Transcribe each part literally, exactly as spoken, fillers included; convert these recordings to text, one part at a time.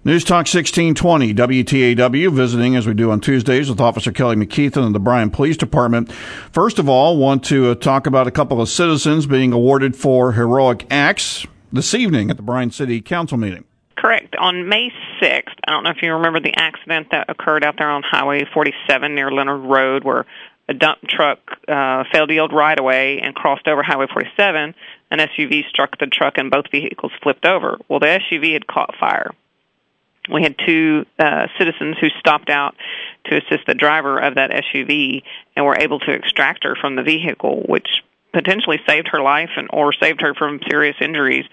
News Talk sixteen twenty, W T A W, visiting as we do on Tuesdays with Officer Kelly McKeithen and the Bryan Police Department. First of all, want to uh, talk about a couple of citizens being awarded for heroic acts this evening at the Bryan City Council meeting. Correct. On May sixth, I don't know if you remember the accident that occurred out there on Highway forty-seven near Leonard Road, where a dump truck uh, failed to yield right-of-way and crossed over Highway forty-seven. An S U V struck the truck and both vehicles flipped over. Well, the S U V had caught fire. We had two uh, citizens who stopped out to assist the driver of that S U V and were able to extract her from the vehicle, which potentially saved her life and or saved her from serious injuries.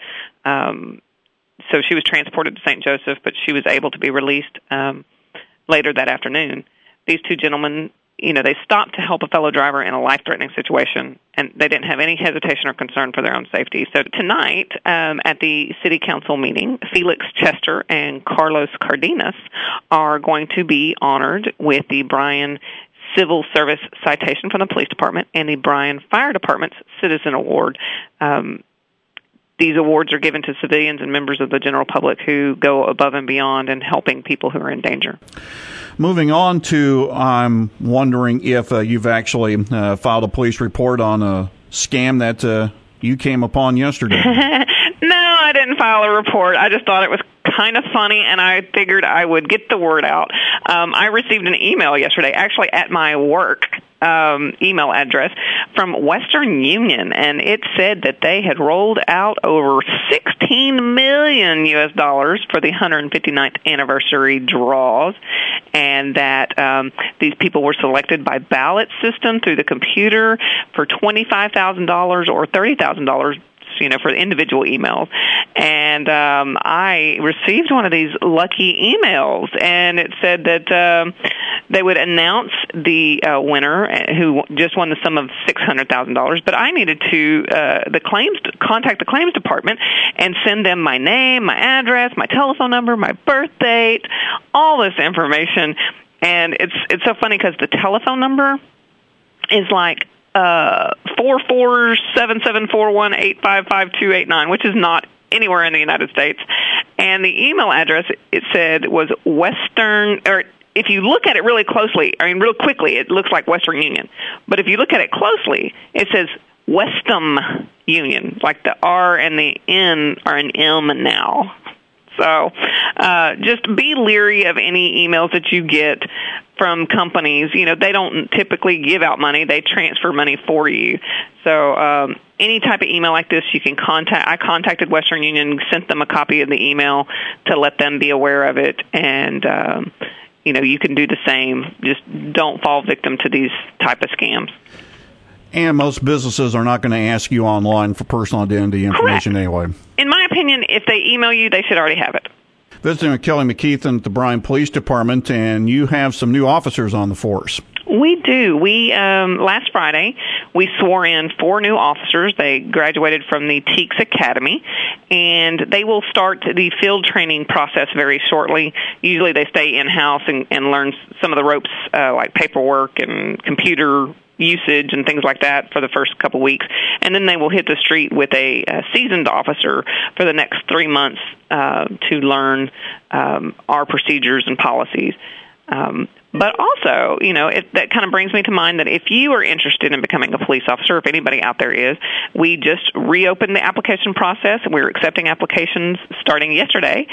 Um, so she was transported to Saint Joseph, but she was able to be released um, later that afternoon. These two gentlemen, you know, they stopped to help a fellow driver in a life-threatening situation, and they didn't have any hesitation or concern for their own safety. So tonight, um, at the City Council meeting, Felix Chester and Carlos Cardenas are going to be honored with the Bryan Civil Service Citation from the Police Department and the Bryan Fire Department's Citizen Award. Um, these awards are given to civilians and members of the general public who go above and beyond in helping people who are in danger. Moving on to, I'm wondering if uh, you've actually uh, filed a police report on a scam that uh, you came upon yesterday. No, I didn't file a report. I just thought it was kind of funny, and I figured I would get the word out. Um, I received an email yesterday, actually at my work um, email address, from Western Union, and it said that they had rolled out over sixteen million U S dollars for the one hundred fifty-ninth anniversary draws, and that um, these people were selected by ballot system through the computer for twenty-five thousand dollars or thirty thousand dollars, you know, for individual emails. And um, I received one of these lucky emails, and it said that um, they would announce the uh, winner who just won the sum of six hundred thousand dollars, but I needed to uh, the claims contact the claims department and send them my name, my address, my telephone number, my birth date, all this information. And it's it's so funny because the telephone number is like Uh, four four seven seven four one eight five five two eight nine, which is not anywhere in the United States. And the email address, it said, was Western, or if you look at it really closely, I mean, real quickly, it looks like Western Union. But if you look at it closely, it says Westum Union, like the R and the N are an M now. So uh, just be leery of any emails that you get from companies. You know, they don't typically give out money. They transfer money for you. So um, any type of email like this, you can contact. I contacted Western Union, sent them a copy of the email to let them be aware of it. And, um, you know, you can do the same. Just don't fall victim to these type of scams. And most businesses are not going to ask you online for personal identity information. Correct. Anyway. In my opinion, if they email you, they should already have it. Visiting with Kelly McKeithen at the Bryan Police Department, and you have some new officers on the force. We do. We um, last Friday, we swore in four new officers. They graduated from the Teeks Academy, and they will start the field training process very shortly. Usually they stay in-house and, and learn some of the ropes, uh, like paperwork and computer usage and things like that for the first couple weeks, and then they will hit the street with a, a seasoned officer for the next three months uh, to learn um, our procedures and policies. Um, but also, you know, it, that kind of brings me to mind that if you are interested in becoming a police officer, if anybody out there is, we just reopened the application process, and we're accepting applications starting yesterday,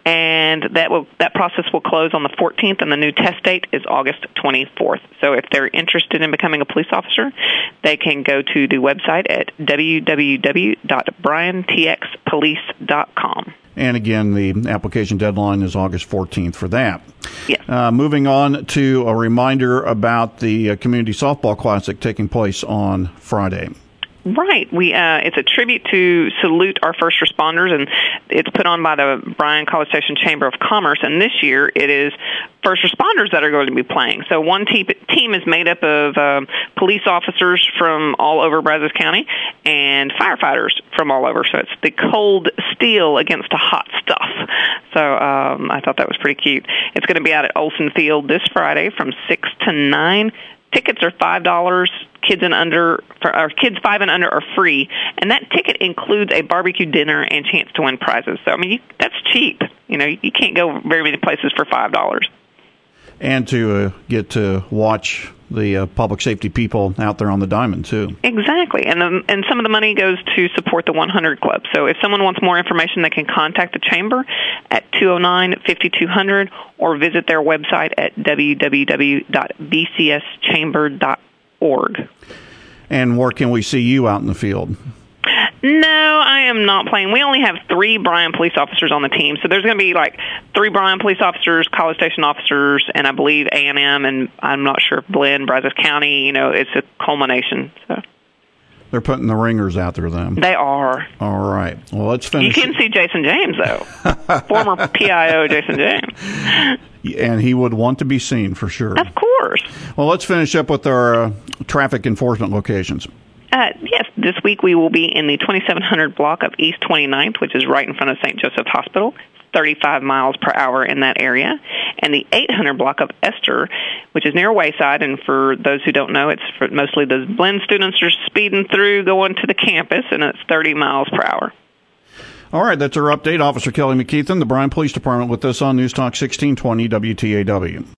and that will that process will close on the fourteenth, and the new test date is August twenty-fourth. So if they're interested in becoming a police officer, they can go to the website at w w w dot bryan t x police dot com. And again, the application deadline is August fourteenth for that. Yes. Uh, moving on to a reminder about the uh, Community Softball Classic taking place on Friday. Right. We uh, it's a tribute to salute our first responders, and it's put on by the Bryan College Station Chamber of Commerce. And this year, it is first responders that are going to be playing. So one te- team is made up of um, police officers from all over Brazos County and firefighters from all over. So it's the cold steel against the hot stuff. So um, I thought that was pretty cute. It's going to be out at Olson Field this Friday from six to nine. tickets are five dollars. Kids and under, for, or kids five and under are free, and that ticket includes a barbecue dinner and chance to win prizes. So I mean, you, that's cheap. You know, you can't go very many places for five dollars. And to uh, get to watch the uh, public safety people out there on the diamond, too. Exactly. And the, and some of the money goes to support the one hundred Club. So if someone wants more information, they can contact the Chamber at two oh nine, five two hundred or visit their website at w w w dot b c s chamber dot org. And where can we see you out in the field? No, I am not playing. We only have three Bryan police officers on the team, so there's going to be like three Bryan police officers, College Station officers, and I believe A and M, and I'm not sure if Blinn, Brazos County. You know, it's a culmination. So they're putting the ringers out there, then. They are. All right. Well, let's finish. You can see Jason James, though, former P I O Jason James. And he would want to be seen for sure. Of course. Well, let's finish up with our uh, traffic enforcement locations. Uh, yes, this week we will be in the twenty-seven hundred block of East twenty-ninth, which is right in front of Saint Joseph Hospital, thirty-five miles per hour in that area, and the eight hundred block of Esther, which is near Wayside, and for those who don't know, it's for mostly the Blinn students are speeding through going to the campus, and it's thirty miles per hour. All right, that's our update. Officer Kelly McKeithen, the Bryan Police Department, with us on News Talk sixteen twenty W T A W.